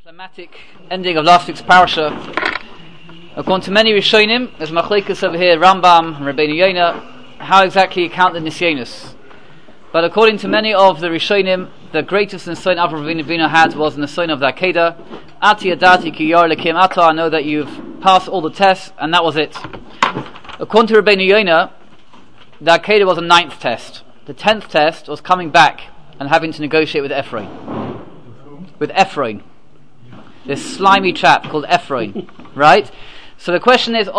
Climatic ending of last week's parasha. According to many Rishonim, there's Machlekes over here, Rambam and Rabbeinu Yonah, how exactly you count the Nisyonos. But according to many of the Rishonim, the greatest Nisayon Avraham Avinu had was the Nisayon of the Akedah. Ati Adati Ki Yor Lekim Ata, I know that you've passed all the tests, and that was it. According to Rabbeinu Yonah, the Akedah was a 9th test. The 10th test was coming back and having to negotiate with Ephraim. With Ephraim. This slimy chap called Ephraim, right? So the question is,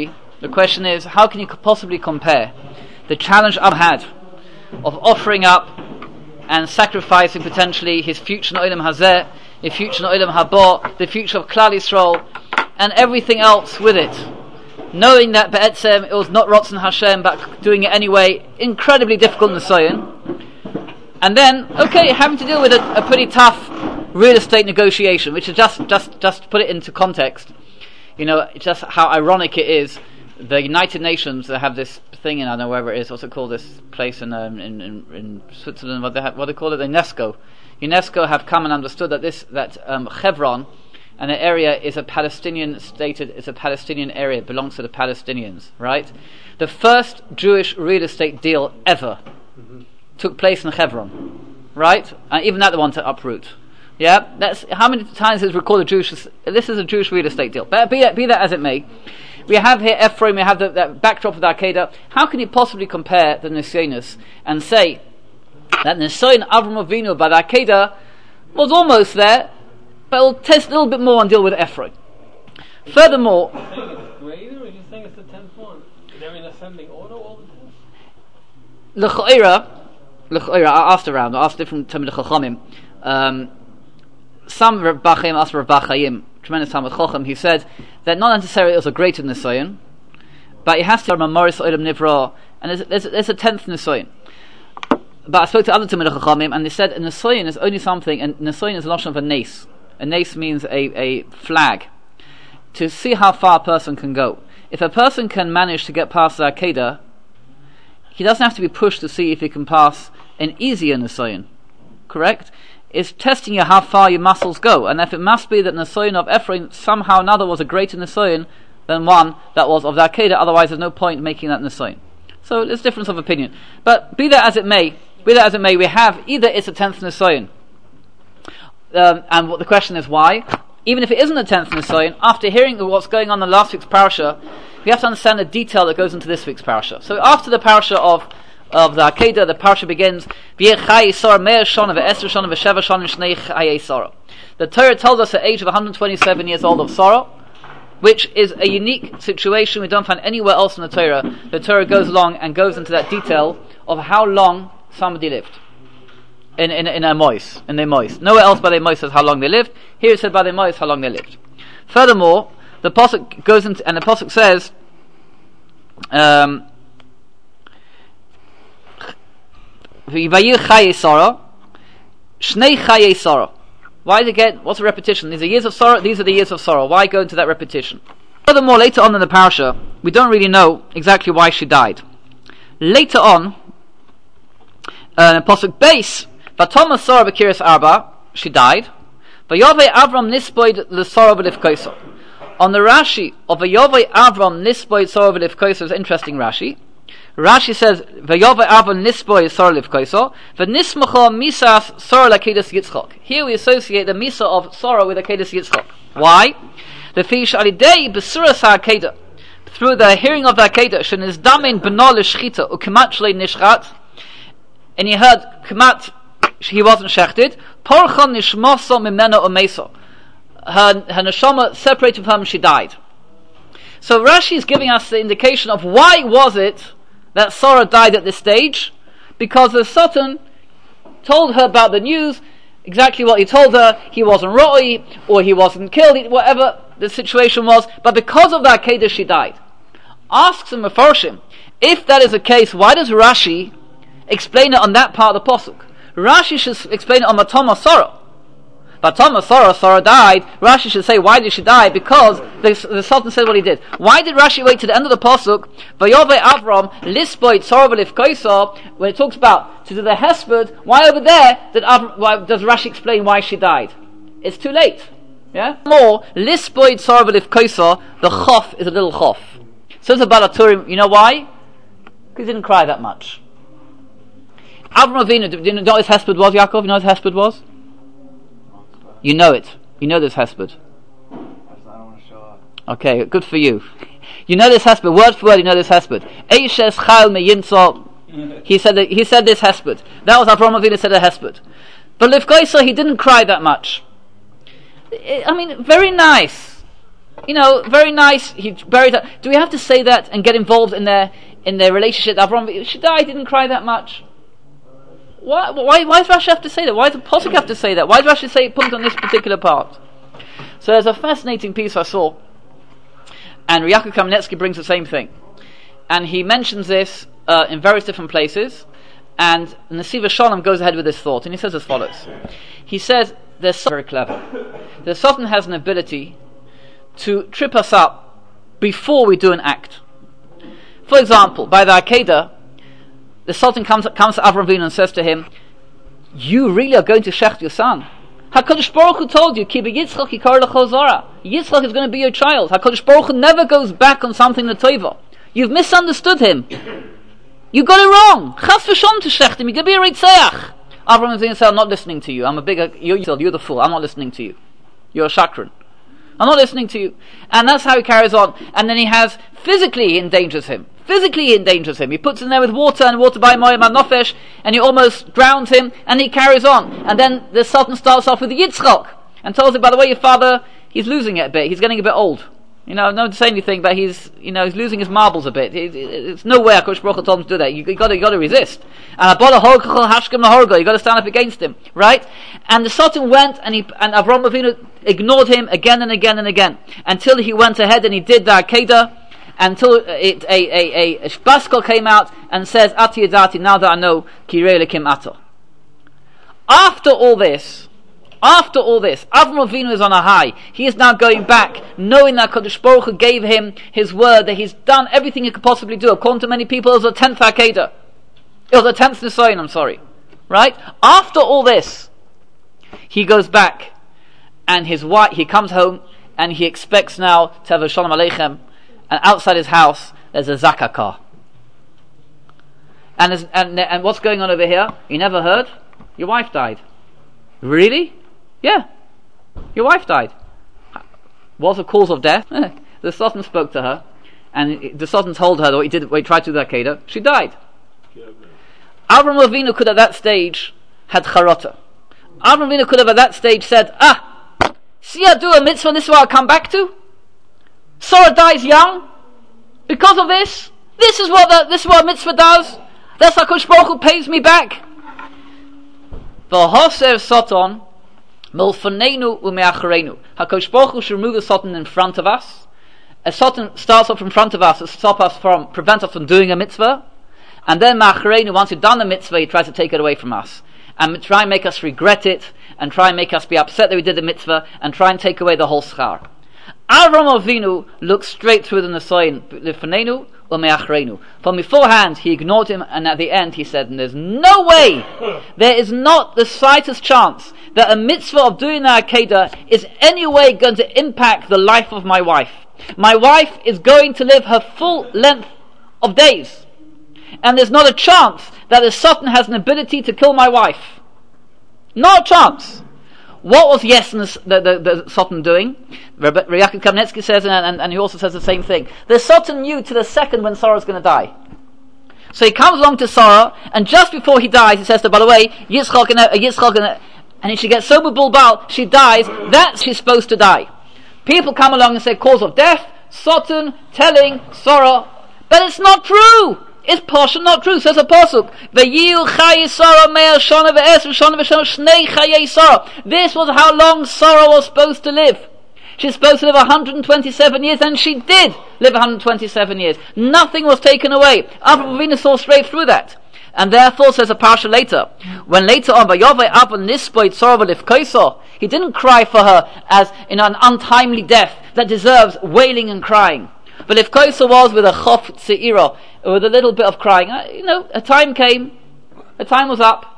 how can you possibly compare the challenge Ab had of offering up and sacrificing potentially his future Olam Hazeh, his future Olam Haba, the future of Klal Yisrael, and everything else with it, knowing that Be'etzem it was not Ratzon Hashem, but doing it anyway, incredibly difficult Nisayon, and then, having to deal with a pretty tough real estate negotiation, which is just to put it into context, just how ironic it is. The United Nations, they have this thing in, I don't know wherever it is, what's it called, this place in Switzerland, what they call it, UNESCO. UNESCO have come and understood that Hebron and the area is a Palestinian area, it belongs to the Palestinians, right? The first Jewish real estate deal ever took place in Hebron, right? And even that they want to uproot. Yeah, that's how many times is recorded this is a Jewish real estate deal. But be that as it may, we have here Ephraim, we have the backdrop of the Akedah. How can you possibly compare the Nisyonos and say that Nisayon Avraham Avinu by the Akedah was almost there, but we'll test a little bit more and deal with Ephraim. Furthermore, are you saying it's greater, or are you saying it's the 10th one? They're in ascending order all the time? L'ch'oira, I asked different Talmidei Chachamim. Some Rabbachim asked Rav Chaim, tremendous Talmid Chacham, he said that not necessarily it was a greater Nisayon, but it has to be Mamoris Olam Nivra, and there's a 10th Nisayon. But I spoke to other Talmidei Chachamim, and they said a Nisayon is only something, and Nisayon is a notion of a nes. A nes means a flag, to see how far a person can go. If a person can manage to get past the Akedah, he doesn't have to be pushed to see if he can pass an easier Nisayon. Correct? It's testing you how far your muscles go, and if it must be that Nisayon of Ephraim somehow or another was a greater Nisayon than one that was of the Akedah, otherwise there's no point making that Nisayon. So there's difference of opinion. But be that as it may, we have either it's a 10th Nisayon, and what the question is why. Even if it isn't a 10th Nisayon, after hearing what's going on in last week's parasha, we have to understand the detail that goes into this week's parasha. So after the parasha of the Akedah, the parasha begins, the Torah tells us at the age of 127 years old of sorrow, which is a unique situation we don't find anywhere else in the Torah. The Torah goes along and goes into that detail of how long somebody lived in their mois. Nowhere else by their mois says how long they lived. Here it said by their mois how long they lived. Furthermore, the pasuk goes into, and the pasuk says, V'yivayir Chaye Sarah, Shnei Chaye Sarah. Why again? What's the repetition? These are years of sorrow. These are the years of sorrow. Why go into that repetition? Furthermore, later on in the parasha, we don't really know exactly why she died. Later on, pasuk base, Vatoma Sarah b'kiras Arba, she died. Vayovei Avram nisboid l'Sarah v'lifkoso. On the Rashi of Vayovei Avram nisboid Sarah v'lifkoso is interesting Rashi. Rashi says, "Vayova Avon Nisboy Sor Livkoso, v'nismacho misas Sor Lakedas Yitzchok." Here we associate the misa of sorrow with Lakedas Yitzchok. Why? The fish alidei besuras haAkedah, through the hearing of the Akedah, sheniz damin b'no l'shchita u'kemat shlei nishchat, and he heard kemat he wasn't shechted. Porchon nishmoso mimeno umeso, her neshama separated from him, she died. So Rashi is giving us the indication of why was it that Sarah died at this stage, because the Sultan told her about the news, exactly what he told her. He wasn't roi, or he wasn't killed, whatever the situation was, but because of the Akedah she died. Asks the Mefarshim, if that is the case, why does Rashi explain it on that part of the pasuk? Rashi should explain it on Matoma Sarah. But Thomas Sarah died. Rashi should say, why did she die? Because the Sultan said what he did. Why did Rashi wait to the end of the pasuk? Vayove Avram lisboid Sarah v'lifkoso, when it talks about to do the hesped. Why over there why does Rashi explain why she died? It's too late. Yeah? More, lisboid sorba lifkoisa, the chof is a little chof. So it's about Turim. You know why? Because he didn't cry that much. Avram Avinu, do you know what his hesped was, Yaakov? You know what his hesped was? You know it. You know this hesped. Okay, good for you. You know this hesped, word for word. You know this hesped. Eishes chayil meyinso. He said this hesped. That was Avram Avinu said a hesped. But Livkoisa, he didn't cry that much. I mean, very nice. You know, very nice. He buried her. Do we have to say that and get involved in their relationship? Avram Shaddai didn't cry that much. Why does Rashi have to say that? Why does the Pasuk have to say that? Why does Rashi say put on this particular part? So there's a fascinating piece I saw, and Yaakov Kamenetsky brings the same thing, and he mentions this in various different places, and Nesiva Shalom goes ahead with this thought, and he says as follows. He says there's something very clever. The Sultan has an ability to trip us up before we do an act. For example, by the Akedah, the Sultan comes to Avram Avinu and says to him, you really are going to shecht your son? HaKadosh Baruch Hu told you, Ki b'Yitzchak yikar lecho zara. Yitzchak is going to be your child. HaKadosh Baruch Hu never goes back on something l'toiva. You've misunderstood him. You got it wrong. Chas v'shom to shecht him. You're going to be a Ritzeach. Avram Avinu said, I'm not listening to you. You're the fool. I'm not listening to you. You're a shakran. I'm not listening to you. And that's how he carries on. And then he physically endangers him. He puts him there with water and water by Moyim and Nofesh, and he almost drowns him, and he carries on. And then the Sultan starts off with the Yitzchak, and tells him, by the way, your father, he's losing it a bit. He's getting a bit old. You know, not to say anything, but he's losing his marbles a bit. It's no way HaKadosh Baruch Hu told him to do that. You got to resist. And you got to stand up against him, right? And the Sultan went, and Avram Avinu ignored him again and again and again, until he went ahead and he did the Akedah, until a Baskel came out and says, Ati Yadati, now that I know, Kirei Lekim Ato. After all this, Avram Avinu is on a high. He is now going back, knowing that Kadosh Baruch Hu gave him his word, that he's done everything he could possibly do. According to many people, it was the 10th Akedah. It was the 10th Nisayon, I'm sorry. Right? After all this, he goes back, and his wife, he comes home, and he expects now to have a Shalom Aleichem, and outside his house, there's a Zakah car. And what's going on over here? You never heard? Your wife died. Really? Yeah. Your wife died. What's the cause of death? The Sultan spoke to her, and the Sultan told her that what he tried to do the Akedah. She died. Avram Avinu could at that stage had charata. Avram Avinu could have at that stage said, see I do a mitzvah, this is what I'll come back to. Sarah dies young. Because of this is what a mitzvah does. That's how HaKadosh Baruch Hu pays me back. V'hoser Satan milfanenu u'me'acharenu. HaKadosh Baruch Hu should remove the Satan in front of us. A Satan starts off in front of us to prevent us from doing a mitzvah, and then me'acharenu, once we've done the mitzvah, he tries to take it away from us and try and make us regret it, and try and make us be upset that we did the mitzvah, and try and take away the whole schar. Avram Avinu looked straight through the Nisayon, Lifanenu or Me'achrenu. From beforehand, he ignored him, and at the end he said, there's no way, there is not the slightest chance that a mitzvah of doing the Akedah is any way going to impact the life of my wife. My wife is going to live her full length of days, and there's not a chance that the Sultan has an ability to kill my wife. Not a chance. What was the Sultan doing? Yaakov Kamenetsky says, and he also says the same thing. The Sultan knew to the second when Sarah was going to die. So he comes along to Sarah, and just before he dies, he says to her, by the way, Yitzchak, and she gets so bulbal, she dies, that she's supposed to die. People come along and say, cause of death, Sultan telling Sarah, but it's not true! It's partial not true. Says a pasuk, "V'yiu chayi Sarah me'er shana ve'es v'shana v'shana shnei chayi Sarah." This was how long Sarah was supposed to live. She's supposed to live 127 years, and she did live 127 years. Nothing was taken away. Avram Avinu saw straight through that, and therefore, says a parsha later, when later on, "Vayovei Abba nispoid Sarah v'lifkoisa," he didn't cry for her as in an untimely death that deserves wailing and crying. But if Kosa was with a chof tzeira, with a little bit of crying, a time came, a time was up,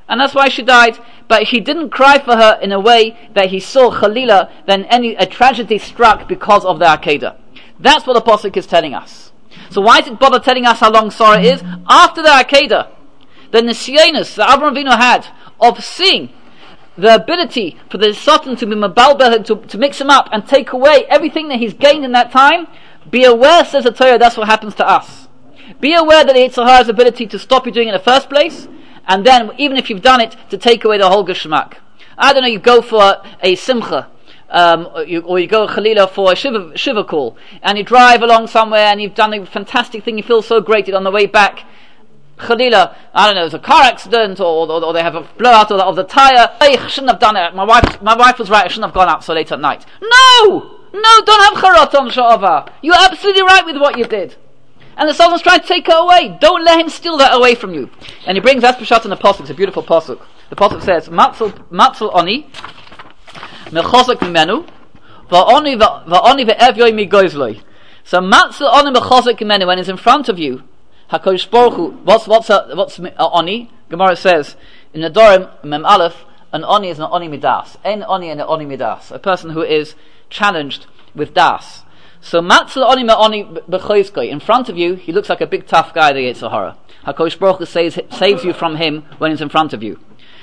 And that's why she died. But he didn't cry for her in a way that he saw Khalila, then a tragedy struck because of the Akedah. That's what the Pasuk is telling us. So why is it bother telling us how long Sarah is? After the Akedah, the Nisyanus that Avraham Avinu had of seeing the ability for the Satan to be Mabalbel, to mix him up and take away everything that he's gained in that time, be aware, says the Torah, that's what happens to us. Be aware that the Yetzer Hara's ability to stop you doing it in the first place, and then, even if you've done it, to take away the whole Geshmak. I don't know, you go for a Simcha, or you go Chalila for a Shiva call, and you drive along somewhere and you've done a fantastic thing, you feel so great, on the way back, Chalila, I don't know, there's a car accident, or they have a blowout of the tyre. Hey, I shouldn't have done it. My wife was right, I shouldn't have gone out so late at night. No, don't have charot on Sha'ava. You're absolutely right with what you did. And the Sultan's trying to take her away. Don't let him steal that away from you. And he brings that Peshat in the Pasuk. It's a beautiful Pasuk. The Pasuk says, Matzel oni, mechozek mimenu, va'oni ve'evyoi migoizloi. So Matzel oni mechozek mimenu, when he's in front of you, HaKadosh Baruch Hu, what's oni? Gemara says, in the Dorim, Mem Aleph, an oni is an oni midas. Ein oni and an oni midas. A person who is challenged with das. So Matzel oni me'oni b'choizkoi. In front of you, he looks like a big tough guy, the Yetzer Hara. HaKadosh Baruch Hu saves you from him when he's in front of you.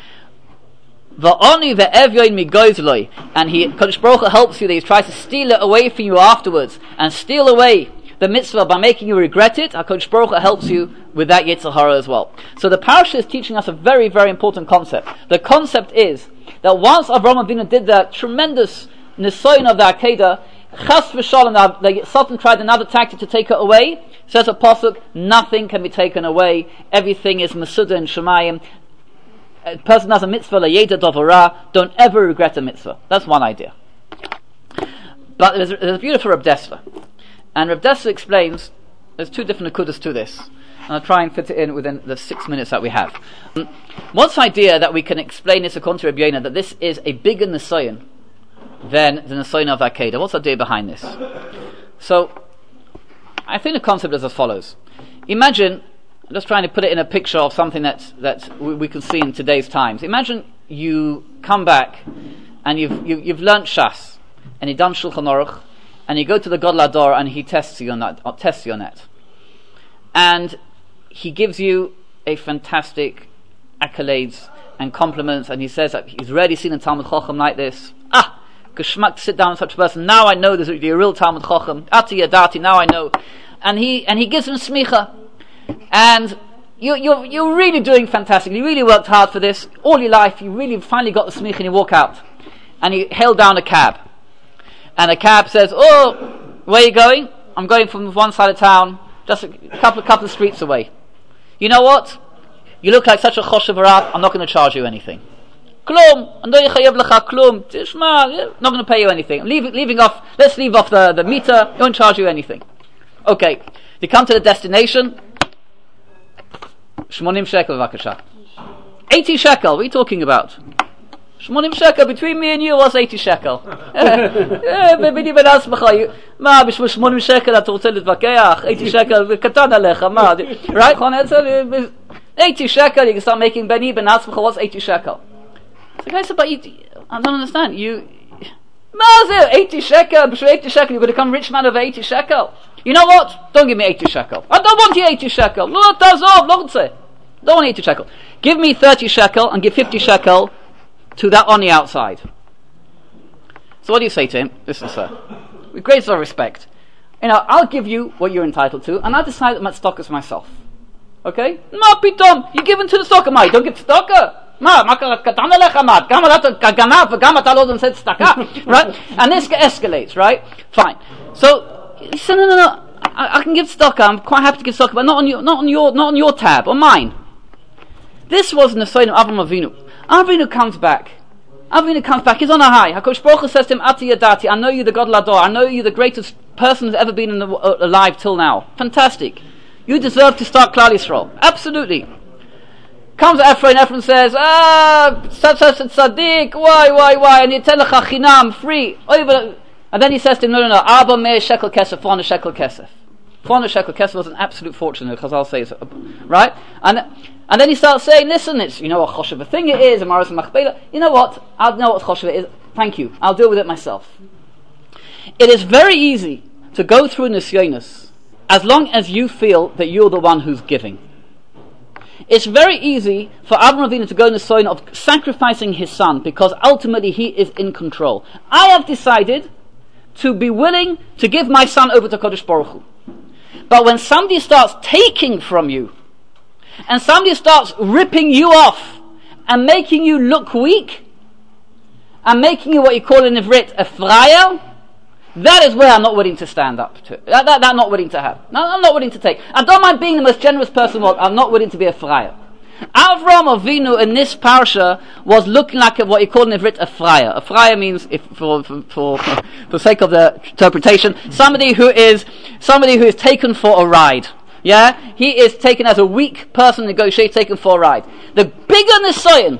Va'oni ve'evyoin migoizloi. And HaKadosh Baruch Hu helps you, that he tries to steal it away from you afterwards, and steal away the mitzvah by making you regret it. HaKadosh Baruch Hu helps you with that Yetzer Hara as well. So the parasha is teaching us a very, very important concept. The concept is that once Avraham Avinu did that tremendous nisoyin of the Akedah, Chas v'shalom, the Sultan tried another tactic to take her away. Says a pasuk, nothing can be taken away. Everything is Masuda and Shemayim. A person does a mitzvah, la'yeda dovara, don't ever regret a mitzvah. That's one idea. But there's a beautiful Reb Dessler. And Reb Dessler explains, there's two different nekudas to this. And I'll try and fit it in within the 6 minutes that we have. What's the idea that we can explain this according to Reb Yonah, that this is a bigger nisayon than the nisayon of Akedah? What's the idea behind this? So, I think the concept is as follows. Imagine, I'm just trying to put it in a picture of something that we can see in today's times. Imagine you come back and you've learnt Shas and you've done Shulchan Aruch and you go to the Gadol Hador and he tests you on that. And he gives you a fantastic accolades and compliments, and he says that he's rarely seen a Talmud Chacham like this. Geschmack to sit down with such a person. Now I know this is a real Talmud Chacham. Ati Yadati, now I know. And he gives him smicha. And you're really doing fantastic. You really worked hard for this. All your life, you really finally got the smicha, and you walk out. And you hail down a cab. And the cab says, "Oh, where are you going?" "I'm going from one side of town, just a couple of streets away." "You know what? You look like such a choshev harav, I'm not going to charge you anything." "Klum, klum, tishma, not going to pay you anything. Let's leave off the meter, I won't charge you anything." Okay, you come to the destination, 80 shekel, vakasha. 80 shekel, what are you talking about? 80 shekel, between me and you was 80 shekel. בני בן עצמך, מה, בשביל 80 שקל אתה רוצה להתווכח? 80 שקל, קטן עליך, מה? Right? 80 shekel, you can start making beni ben עצמך, what's 80 shekel? So the guy said, but I don't understand, 80 shekel, בשביל 80 shekel, you're going to become rich man over 80 shekel. You know what? Don't give me 80 shekel. I don't want your 80 shekel. No, don't want 80 shekel. Give me 30 shekel and give 50 shekel to that on the outside. So what do you say to him? Listen, sir, with great respect, I'll give you what you're entitled to, and I'll decide that my stockers myself. Okay? Ma pitom, you give him to the stocker, ma, you don't give stocker. Right? And this escalates, right? Fine. So he said, no, I can give stocker, I'm quite happy to give stocker, but not on your tab, on mine. This was the sign of Avraham Avinu. Avinu comes back, he's on a high. HaKadosh Baruch Hu says to him, Ati Yadati, I know you the Gadol Hador, I know you the greatest person who's ever been alive till now. Fantastic. You deserve to start Klal Yisrael. Absolutely. Comes Ephraim says, such tzaddik, why? And you tell lecha chinam, free. And then he says to him, no, Abba Meir shekel kesef, 400 shekel kesef. 400 shekel kesef was an absolute fortune, Chazal says, right? And And then he starts saying, listen, it's, you know what choshev a thing it is, a maris machpelah. You know what? I know what choshev it is. Thank you. I'll deal with it myself. It is very easy to go through nisyonos as long as you feel that you're the one who's giving. It's very easy for Avram Avinu to go in the sign of sacrificing his son because ultimately he is in control. I have decided to be willing to give my son over to Kodesh Baruch Hu. But when somebody starts taking from you, and somebody starts ripping you off, and making you look weak, and making you what you call in Ivrit a fraya, that is where I'm not willing to stand up to. That I'm not willing to have. No, I'm not willing to take. I don't mind being the most generous person in the world. I'm not willing to be a fraya. Avram Avinu in this parasha was looking like what you call in Ivrit a fraya. A fraya means, if for sake of the interpretation, somebody who is taken for a ride. Yeah, he is taken as a weak person, negotiated, taken for a ride. The bigger nisayon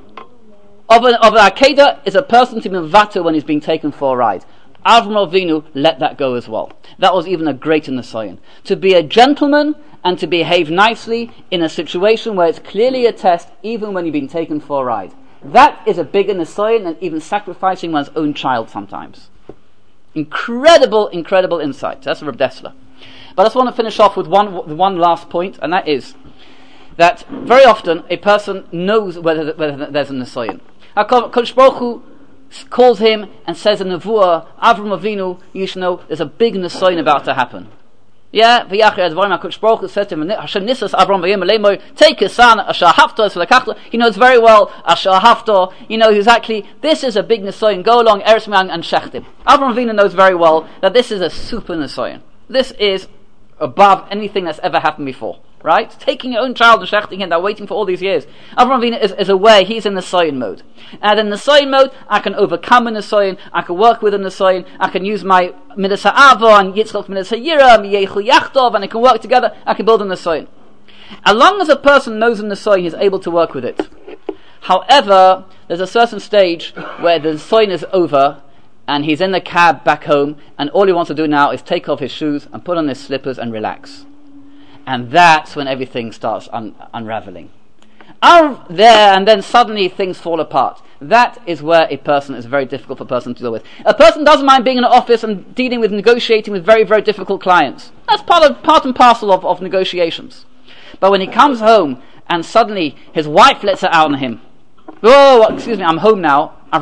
of an Akedah is a person to be mvater when he's being taken for a ride. Avram Avinu let that go as well. That was even a greater nisayon. To be a gentleman and to behave nicely in a situation where it's clearly a test, even when you've been taken for a ride. That is a bigger nisayon than even sacrificing one's own child sometimes. Incredible insight. That's Reb Dessler. But I just want to finish off with one last point, and that is that very often a person knows whether there's a nisayon. Kodesh Baruch Hu calls him and says in Nevuah, Avram Avinu, you should know there's a big nisayon about to happen. Yeah, Kodesh Baruch Hu says to him, Hashem nisas Avram v'yim take his son, asher hafto, he knows very well, asher hafto, he knows exactly, this is a big nisayon, go along, Eretz Mi'an and Shechtim. Avram Avinu knows very well that this is a super nisayon. This is above anything that's ever happened before, right? Taking your own child and shechting him, they're waiting for all these years. Avram Avinu is aware he's in the Nisayon mode. And in the Nisayon mode, I can overcome a Nisayon, I can work with a Nisayon, I can use my Midas Ha'ava and Yitzchak Midas Ha'yira, Yechu Yachtov, and I can work together, I can build a Nisayon. As long as a person knows a Nisayon, he's able to work with it. However, there's a certain stage where the Nisayon is over, and he's in the cab back home, and all he wants to do now is take off his shoes and put on his slippers and relax. And that's when everything starts unraveling. There, and then suddenly things fall apart. That is where a person is very difficult for a person to deal with. A person doesn't mind being in an office and dealing with, negotiating with very, very difficult clients. That's part and parcel of negotiations. But when he comes home and suddenly his wife lets it out on him, oh, excuse me, I'm home now. I've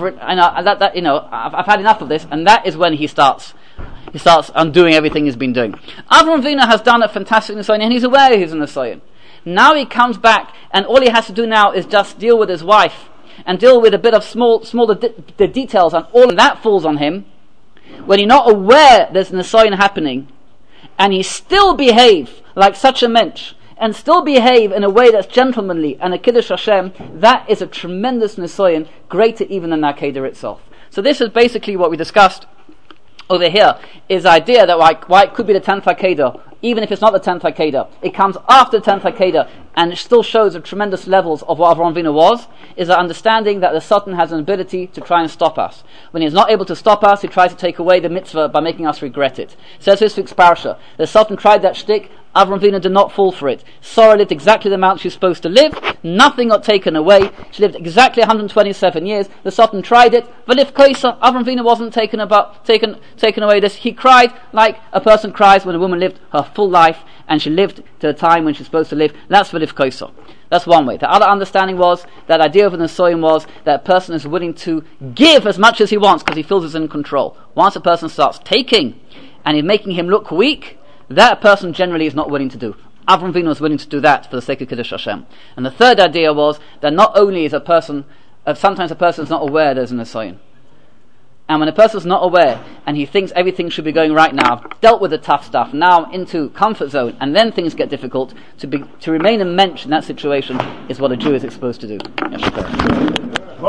had enough of this, and that is when he starts undoing everything he's been doing. Avram Avinu has done a fantastic nisayon, and he's aware he's a nisayon. Now he comes back, and all he has to do now is just deal with his wife, and deal with a bit of smaller the details, and all of that falls on him. When you're not aware there's a nisayon happening, and he still behave like such a mensch, and still behave in a way that's gentlemanly and a Kiddush Hashem, that is a tremendous nisayon, greater even than Akedah itself. So this is basically what we discussed over here, is the idea that why it could be the 10th Akedah, even if it's not the 10th Akedah, it comes after the 10th Akedah, and it still shows the tremendous levels of what Avraham Avinu was, is the understanding that the Satan has an ability to try and stop us. When he's not able to stop us, he tries to take away the mitzvah by making us regret it. Says this week's parasha, the Satan tried that shtick, Avram Avinu did not fall for it. Sarah lived exactly the amount she's supposed to live. Nothing got taken away. She lived exactly 127 years. The Satan tried it. V'lif koisa, Avram Avinu wasn't taken away this. He cried like a person cries when a woman lived her full life and she lived to a time when she's supposed to live. That's v'lif koisa. That's one way. The other understanding was, that idea of an nisayon was that a person is willing to give as much as he wants because he feels he's in control. Once a person starts taking and he's making him look weak, that person generally is not willing to do. Avram Avinu was willing to do that for the sake of Kiddush Hashem. And the third idea was that not only is a person, sometimes a person is not aware there's a nisayon. And when a person is not aware and he thinks everything should be going right now, I've dealt with the tough stuff, now I'm into comfort zone, and then things get difficult, to remain a mensch in that situation is what a Jew is exposed to do.